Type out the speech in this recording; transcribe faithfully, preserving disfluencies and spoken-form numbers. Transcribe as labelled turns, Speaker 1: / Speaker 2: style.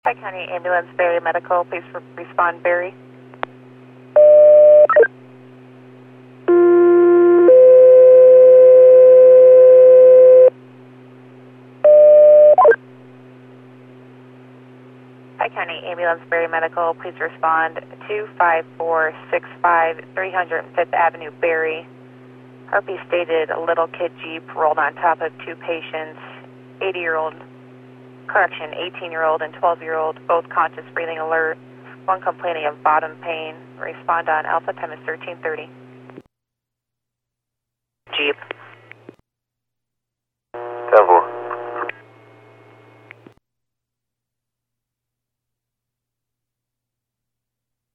Speaker 1: Hi County Ambulance, Barry Medical. Please re respond, Barry. Hi County Ambulance, Barry Medical. Please respond. two five four six five, three hundred fifth Avenue, Barry. Harpy stated a little kid Jeep rolled on top of two patients, eighty-year-old, correction, eighteen-year-old and twelve-year-old, both conscious, breathing alert. One complaining of bottom pain. Respond on Alpha, time is thirteen thirty. Jeep.